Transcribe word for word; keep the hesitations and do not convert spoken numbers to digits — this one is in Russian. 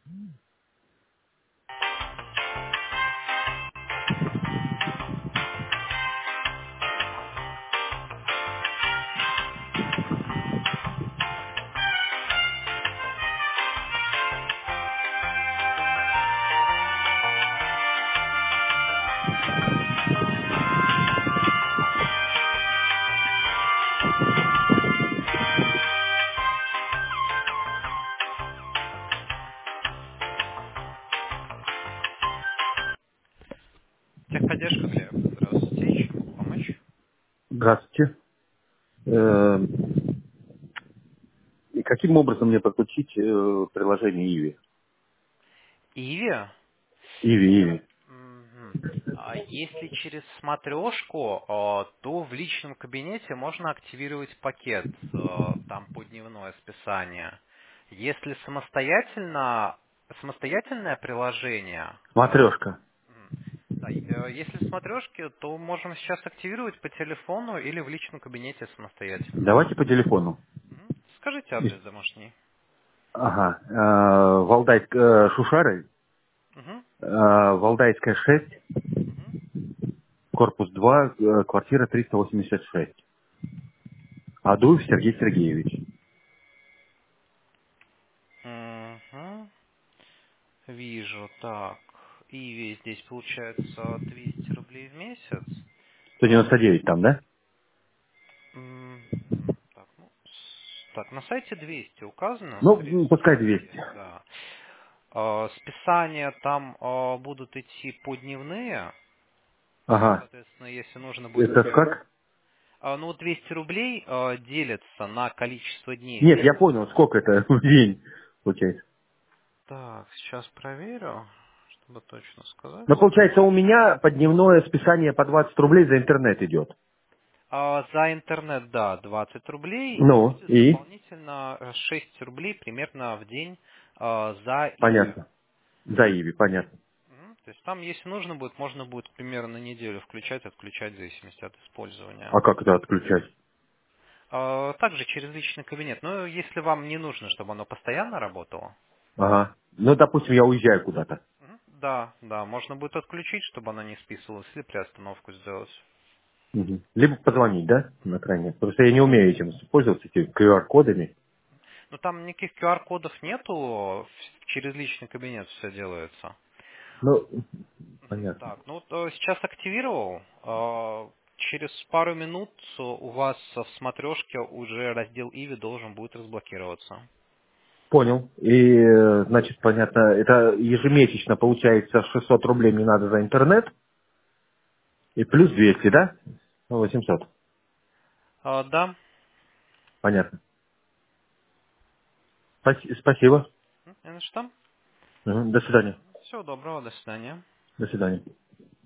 Техподдержка, Глеб. Здравствуйте. Чем могу помочь? Здравствуйте. Э, И каким образом мне подключить э, приложение Иви? Иви? Иви, Иви. Мгм. А Если через смотрешку, э, то в личном кабинете можно активировать пакет, э, там по дневное списание. Если самостоятельно, самостоятельное приложение, э, Смотрешка. м, да, и, э, если в смотрешке, то можем сейчас активировать по телефону или в личном кабинете самостоятельно. Давайте по телефону. Мгм. Скажите адрес домашний. Ага. Э, Валдай, э, Шушары, Мгм. э, Валдайская шесть, Мгм. корпус два, э, квартира триста восемьдесят шесть. Адуев Сергей Сергеевич. Мгм. Вижу, так. Иви здесь получается двести рублей в месяц. сто девяносто девять там, да? М, Так, ну, с- так, на сайте двести указано, Ну, скорее м, всего, пускай двести, двести. да. А, Списания там а, будут идти по дневные, то есть, Ага. соответственно, если нужно будет, к Это примеру, как? а, ну, вот двести рублей а, делятся на количество дней в Нет, я месяц. понял, сколько это в день получается. Так, сейчас проверю, чтобы точно сказать. Но получается у меня под дневное списание по двадцать рублей за интернет идет. А, За интернет, да, двадцать рублей, и Ну, будет и? дополнительно э, шесть рублей примерно в день а, за Иви. Понятно. За Иви, понятно. Мгм. То есть там, если нужно будет, можно будет примерно на неделю включать, отключать в зависимости от использования. А как это отключать? А, Также через личный кабинет. Но если вам не нужно, чтобы оно постоянно работало, Ага. Ну, допустим, я уезжаю куда-то. мгм, да, да, можно будет отключить, чтобы оно не списывалось, или приостановку сделать. Мгм. Либо позвонить, да, на крайне. Просто я не умею этим пользоваться, этими ку ар-кодами. Но там никаких ку ар-кодов нету, в- через личный кабинет все делается. Ну, Мгм. понятно. Так, ну вот э, сейчас активировал. э, Через пару минут э, у вас в смотрешке уже раздел Иви должен будет разблокироваться. Понял. И, э, значит, понятно, это ежемесячно получается шестьсот рублей мне надо за интернет, и плюс двести, да? Ну, восемьсот. А, Да, Понятно. Спаси- Спасибо. М, не на что. Мгм. До свидания. Всего доброго, до свидания. До свидания.